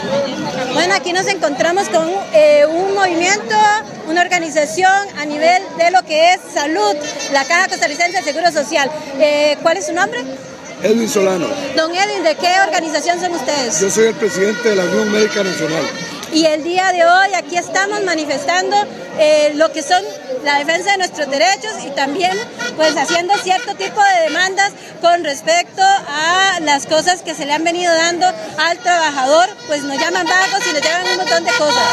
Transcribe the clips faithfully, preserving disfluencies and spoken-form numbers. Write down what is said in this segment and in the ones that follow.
Bueno, aquí nos encontramos con eh, un movimiento, una organización a nivel de lo que es salud, la Caja Costarricense del Seguro Social. Eh, ¿Cuál es su nombre? Edwin Solano. Don Edwin, ¿de qué organización son ustedes? Yo soy el presidente de la Unión Médica Nacional. Y el día de hoy aquí estamos manifestando eh, lo que son la defensa de nuestros derechos y también pues haciendo cierto tipo de demandas con respecto a las cosas que se le han venido dando al trabajador, pues nos llaman vagos y nos llaman un montón de cosas.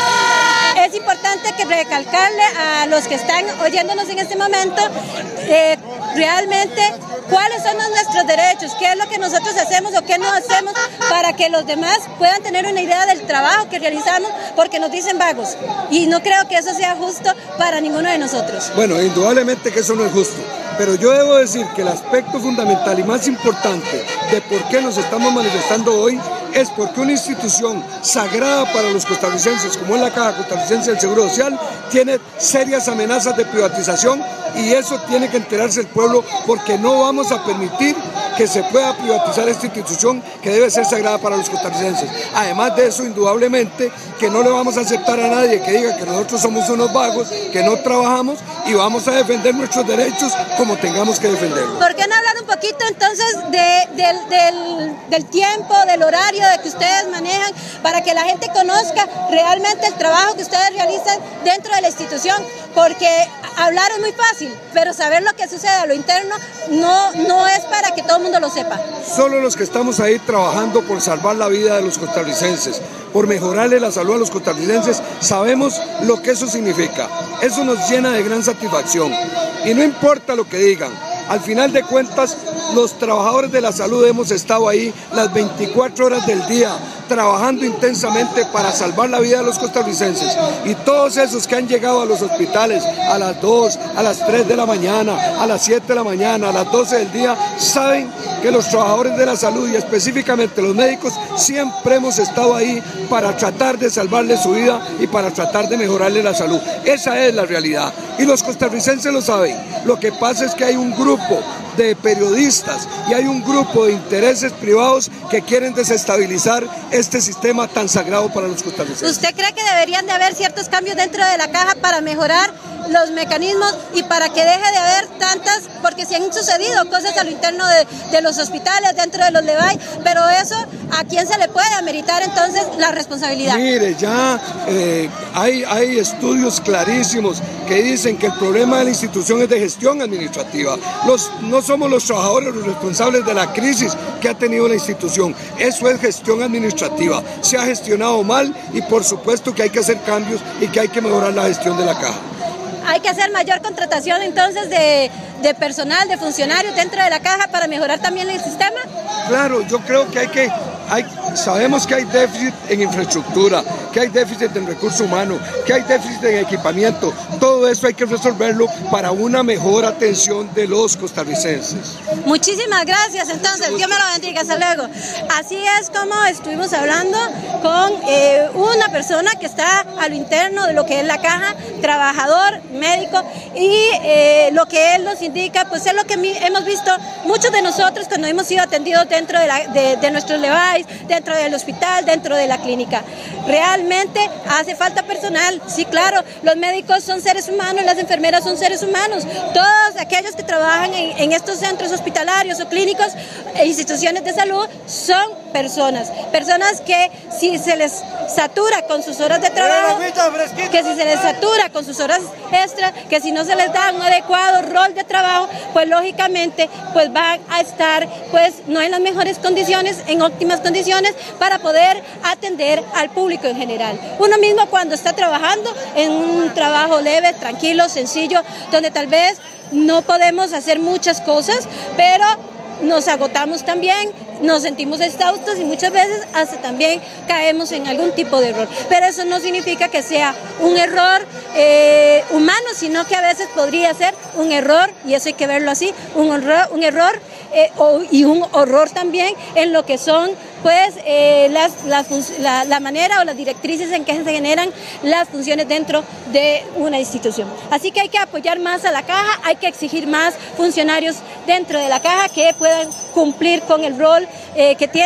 Es importante que recalcarle a los que están oyéndonos en este momento eh, realmente cuáles son nuestros derechos, qué es lo que nosotros hacemos o qué no hacemos para que los demás puedan tener una idea del trabajo que realizamos, porque nos dicen vagos y no creo que eso sea justo para ninguno de nosotros. Bueno, indudablemente que eso no es justo, pero yo debo decir que el aspecto fundamental y más importante de por qué nos estamos manifestando hoy es porque una institución sagrada para los costarricenses como es la Caja Costarricense del Seguro Social tiene serias amenazas de privatización y eso tiene que enterarse el pueblo, porque no vamos a permitir que se pueda privatizar esta institución que debe ser sagrada para los costarricenses. Además de eso, indudablemente que no le vamos a aceptar a nadie que diga que nosotros somos unos vagos, que no trabajamos, y vamos a defender nuestros derechos como tengamos que defenderlos. ¿Por qué no hablar un poquito entonces de, del, del, del tiempo, del horario de que ustedes manejan, para que la gente conozca realmente el trabajo que ustedes realizan dentro de la institución? Porque hablar es muy fácil, pero saber lo que sucede a lo interno no, no es para que todo el mundo lo sepa. Solo los que estamos ahí trabajando por salvar la vida de los costarricenses, por mejorarle la salud a los costarricenses, sabemos lo que eso significa. Eso nos llena de gran satisfacción. Y no importa lo que digan, al final de cuentas, los trabajadores de la salud hemos estado ahí las veinticuatro horas del día, trabajando intensamente para salvar la vida de los costarricenses. Y todos esos que han llegado a los hospitales a las dos, a las tres de la mañana, a las siete de la mañana, a las doce del día, saben que los trabajadores de la salud y específicamente los médicos siempre hemos estado ahí para tratar de salvarle su vida y para tratar de mejorarle la salud. Esa es la realidad y los costarricenses lo saben. Lo que pasa es que hay un grupo de periodistas y hay un grupo de intereses privados que quieren desestabilizar este sistema tan sagrado para los costarricenses. ¿Usted cree que deberían de haber ciertos cambios dentro de la caja para mejorar los mecanismos y para que deje de haber tantas, porque sí han sucedido cosas a lo interno de, de los hospitales, dentro de los LEVAI, pero eso, ¿a quién se le puede ameritar entonces la responsabilidad? Mire, ya eh, hay, hay estudios clarísimos que dicen que el problema de la institución es de gestión administrativa. Los, no somos los trabajadores los responsables de la crisis que ha tenido la institución. Eso es gestión administrativa. Se ha gestionado mal y por supuesto que hay que hacer cambios y que hay que mejorar la gestión de la caja. Hay que hacer mayor contratación entonces de, de personal, de funcionarios dentro de la caja para mejorar también el sistema. Claro, yo creo que hay que, hay, sabemos que hay déficit en infraestructura, que hay déficit en recursos humanos, que hay déficit en equipamiento. Todo eso hay que resolverlo para una mejor atención de los costarricenses. Muchísimas gracias, entonces, Dios me lo bendiga, hasta luego. Así es como estuvimos hablando con eh, una persona que está a lo interno de lo que es la caja, trabajador, médico, y eh, lo que él nos indica, pues es lo que mi, hemos visto muchos de nosotros cuando hemos sido atendidos dentro de, la, de, de nuestros LEVAI, dentro del hospital, dentro de la clínica. Realmente hace falta personal, sí, claro, los médicos son seres humanos, las enfermeras son seres humanos, todos aquellos que trabajan en, en estos centros hospitalarios o clínicos e instituciones de salud son personas, personas que si se les satura con sus horas de trabajo, que si se les satura con sus horas extras, que si no se les da un adecuado rol de trabajo, pues lógicamente pues van a estar pues no en las mejores condiciones, en óptimas condiciones para poder atender al público en general. Uno mismo cuando está trabajando en un trabajo leve, tranquilo, sencillo, donde tal vez no podemos hacer muchas cosas, pero nos agotamos también, nos sentimos exhaustos y muchas veces hasta también caemos en algún tipo de error. Pero eso no significa que sea un error eh, humano, sino que a veces podría ser un error, y eso hay que verlo así, un error, un error eh, o, y un horror también en lo que son pues eh, las, las, la, la manera o las directrices en que se generan las funciones dentro de una institución. Así que hay que apoyar más a la caja, hay que exigir más funcionarios dentro de la caja que puedan cumplir con el rol eh, que tienen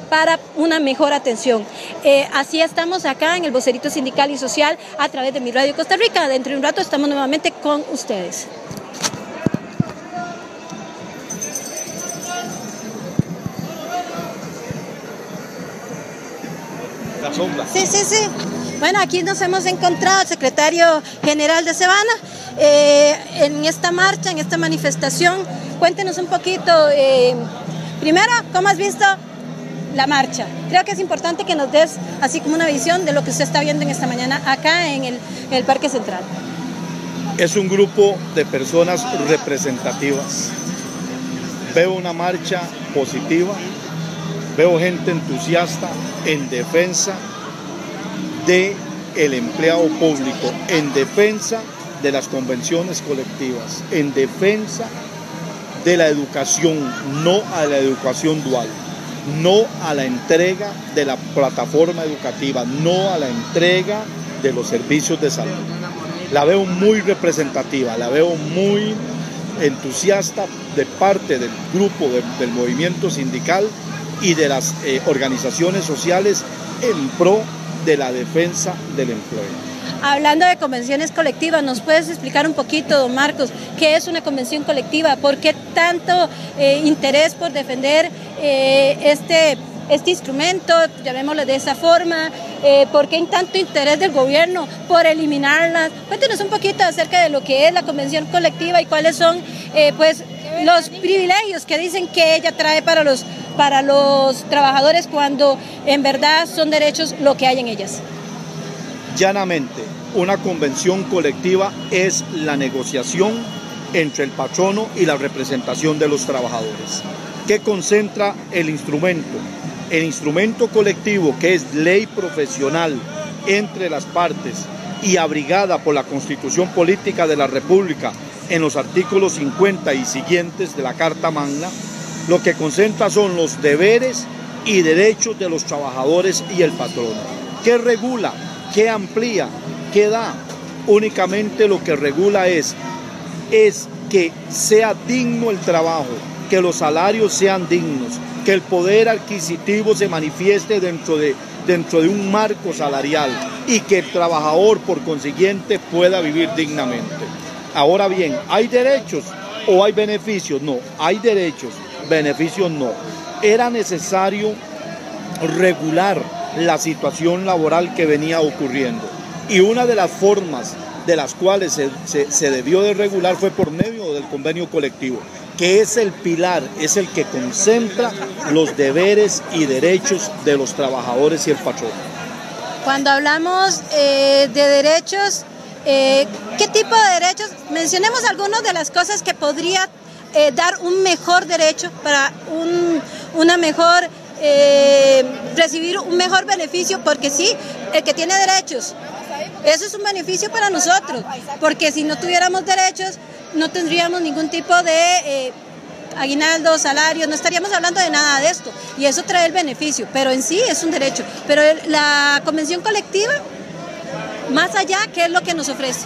para una mejor atención. Eh, así estamos acá en el Vocerito Sindical y Social a través de Mi Radio Costa Rica. Dentro de un rato estamos nuevamente con ustedes. La sombra. Sí, sí, sí. Bueno, aquí nos hemos encontrado al secretario general de Cebana eh, en esta marcha, en esta manifestación. Cuéntenos un poquito, eh, primero, ¿cómo has visto la marcha? Creo que es importante que nos des así como una visión de lo que usted está viendo en esta mañana acá en el, en el Parque Central. Es un grupo de personas representativas. Veo una marcha positiva, veo gente entusiasta en defensa del empleado público, en defensa de las convenciones colectivas, en defensa de la educación, no a la educación dual, no a la entrega de la plataforma educativa, no a la entrega de los servicios de salud. La veo muy representativa, la veo muy entusiasta de parte del grupo de, del movimiento sindical y de las eh, organizaciones sociales en pro de la defensa del empleo. Hablando de convenciones colectivas, ¿nos puedes explicar un poquito, don Marcos, qué es una convención colectiva? ¿Por qué tanto eh, interés por defender eh, este, este instrumento, llamémoslo de esa forma? Eh, ¿Por qué hay tanto interés del gobierno por eliminarlas? Cuéntenos un poquito acerca de lo que es la convención colectiva y cuáles son eh, pues, los privilegios que dicen que ella trae para los, para los trabajadores cuando en verdad son derechos lo que hay en ellas. Llanamente, una convención colectiva es la negociación entre el patrono y la representación de los trabajadores. ¿Qué concentra el instrumento? El instrumento colectivo, que es ley profesional entre las partes y abrigada por la Constitución Política de la República en los artículos cincuenta y siguientes de la Carta Magna, lo que concentra son los deberes y derechos de los trabajadores y el patrono. ¿Qué regula? ¿Qué amplía? ¿Qué da? Únicamente lo que regula es, es que sea digno el trabajo, que los salarios sean dignos, que el poder adquisitivo se manifieste dentro de, dentro de un marco salarial y que el trabajador, por consiguiente, pueda vivir dignamente. Ahora bien, ¿hay derechos o hay beneficios? No, hay derechos, beneficios no. Era necesario regular la situación laboral que venía ocurriendo. Y una de las formas de las cuales se, se, se debió de regular fue por medio del convenio colectivo, que es el pilar, es el que concentra los deberes y derechos de los trabajadores y el patrón. Cuando hablamos eh, de derechos, eh, ¿qué tipo de derechos? Mencionemos algunas de las cosas que podría eh, dar un mejor derecho para un, una mejor... Eh, recibir un mejor beneficio, porque sí, el que tiene derechos, eso es un beneficio para nosotros, porque si no tuviéramos derechos no tendríamos ningún tipo de eh, aguinaldo, salario, no estaríamos hablando de nada de esto, y eso trae el beneficio, pero en sí es un derecho. Pero el, la convención colectiva, más allá, ¿qué es lo que nos ofrece?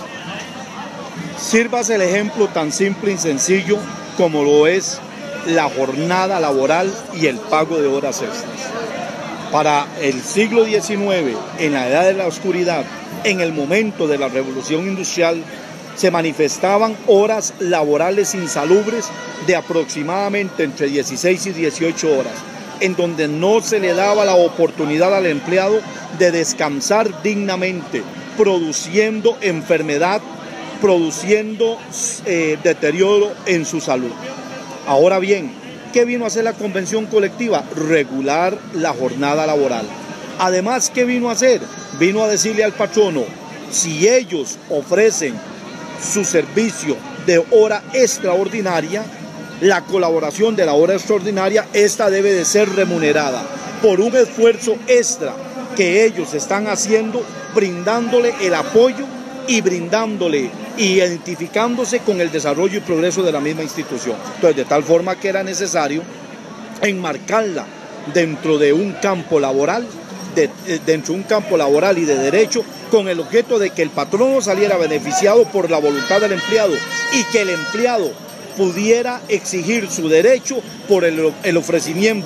Sírvase el ejemplo tan simple y sencillo como lo es la jornada laboral y el pago de horas extras. Para el siglo diecinueve, en la edad de la oscuridad, en el momento de la revolución industrial, se manifestaban horas laborales insalubres de aproximadamente entre dieciséis y dieciocho horas, en donde no se le daba la oportunidad al empleado de descansar dignamente, produciendo enfermedad, produciendo eh, deterioro en su salud. Ahora bien, ¿qué vino a hacer la convención colectiva? Regular la jornada laboral. Además, ¿qué vino a hacer? Vino a decirle al patrono, si ellos ofrecen su servicio de hora extraordinaria, la colaboración de la hora extraordinaria, esta debe de ser remunerada por un esfuerzo extra que ellos están haciendo, brindándole el apoyo y brindándole, identificándose con el desarrollo y progreso de la misma institución. Entonces, de tal forma que era necesario enmarcarla dentro de un campo laboral, de, dentro de un campo laboral y de derecho, con el objeto de que el patrono saliera beneficiado por la voluntad del empleado y que el empleado pudiera exigir su derecho por el, el ofrecimiento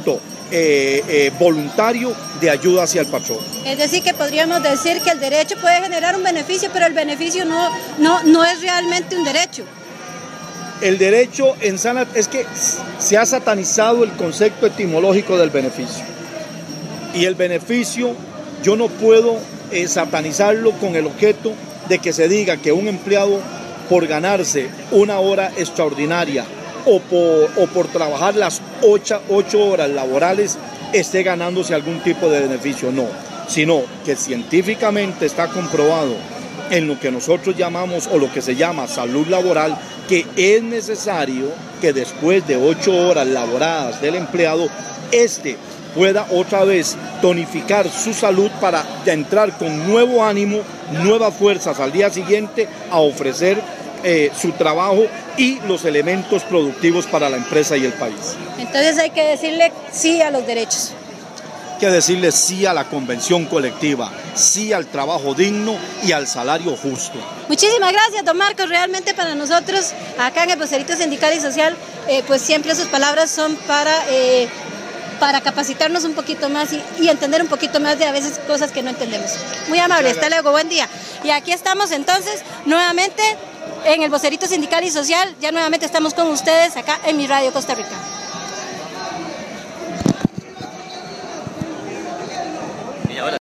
eh, eh, voluntario de ayuda hacia el patrón. Es decir, que podríamos decir que el derecho puede generar un beneficio, pero el beneficio no, no, no es realmente un derecho. El derecho en sana es que se ha satanizado el concepto etimológico del beneficio. Y el beneficio yo no puedo eh, satanizarlo con el objeto de que se diga que un empleado por ganarse una hora extraordinaria o por, o por trabajar las ocho, ocho horas laborales esté ganándose algún tipo de beneficio, no, sino que científicamente está comprobado en lo que nosotros llamamos o lo que se llama salud laboral, que es necesario que después de ocho horas laboradas del empleado, este pueda otra vez tonificar su salud para entrar con nuevo ánimo, nuevas fuerzas al día siguiente a ofrecer eh, su trabajo y los elementos productivos para la empresa y el país. Entonces hay que decirle sí a los derechos. Hay que decirle sí a la convención colectiva, sí al trabajo digno y al salario justo. Muchísimas gracias, don Marcos. Realmente para nosotros, acá en el Vocerito Sindical y Social, eh, pues siempre sus palabras son para... Eh, para capacitarnos un poquito más y, y entender un poquito más de a veces cosas que no entendemos. Muy amable, hasta luego, buen día. Y aquí estamos entonces nuevamente en el Vocerito Sindical y Social, ya nuevamente estamos con ustedes acá en Mi Radio Costa Rica.